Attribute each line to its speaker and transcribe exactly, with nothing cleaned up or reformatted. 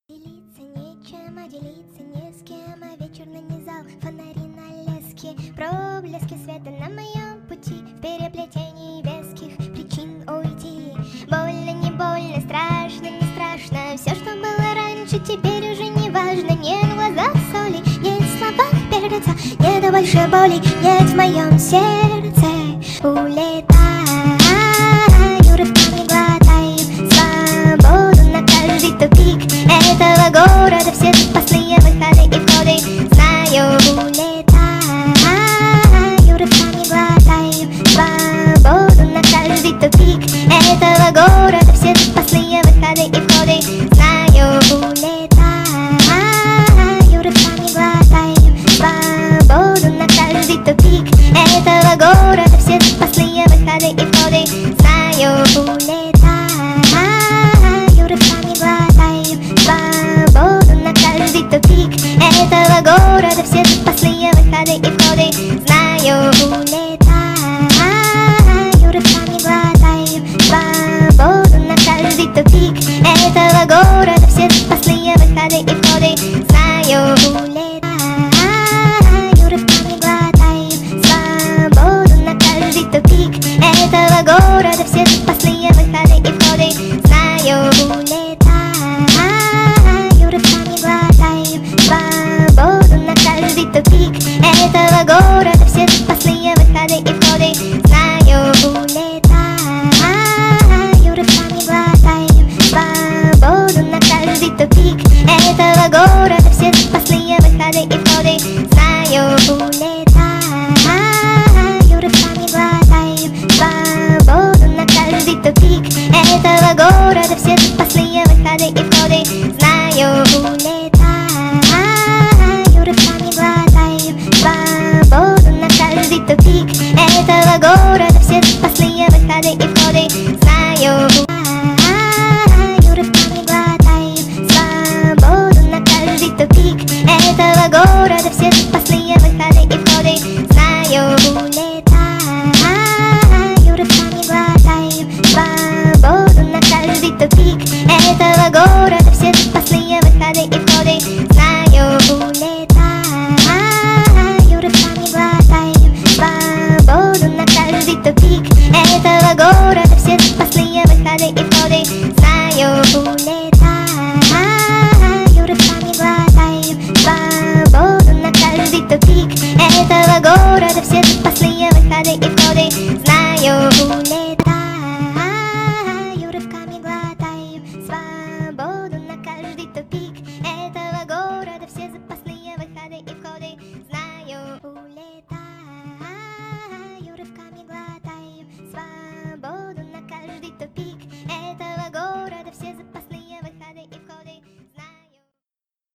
Speaker 1: Делиться нечем, а делиться не с кем, а вечер нанизал фонари на леске. Проблески света на моем пути, в переплетении веских причин уйти. Больно, не больно, страшно, не страшно, все, что было раньше, теперь уже не важно. Нет в глазах соли, нет в словах перца, нет больше боли, нет в моем сердце. Улетаю, рывками глотаю свободу на каждый тупик этого города, все запасные выходы и входы знаю. Улетаю, рывками глотаю свободу на каждый тупик этого города, все запасные выходы и входы знаю. Улетаю, рывками глотаю свободу на каждый тупик этого города, все запасные выходы и входы знаю. Улетаю, рывками глотаю свободу на каждый тупик этого города, все запасные выходы и входы знаю. Улетаю, рывками глотаю свободу на каждый тупик этого города, все запасные выходы и входы знаю. Улетаю, рывками глотаю свободу на каждый тупик этого города, все запасные выходы и входы знаю. Улетаю, рывками глотаю свободу на каждый тупик этого города, все запасные выходы и входы знаю. Улетаю, рывками глотаю свободу на каждый тупик этого города, все запасные выходы и входы знаю. Улетаю, рывками глотаю свободу на каждый тупик этого города, все запасные выходы и входы знаю. Улетаю, рывками глотаю свободу на каждый тупик этого города, все запасные выходы и входы знаю. Улетаю, рывками глотаю свободу на каждый тупик этого города, все запасные выходы и входы знаю. Улетаю, рывками глотаю свободу на каждый тупик этого города, все запасные выходы и входы знаю. Улетаю, рывками глотаю свободу на каждый тупик этого города, все запасные выходы и входы знаю. Улетаю, рывками глотаю свободу на каждый тупик этого города, все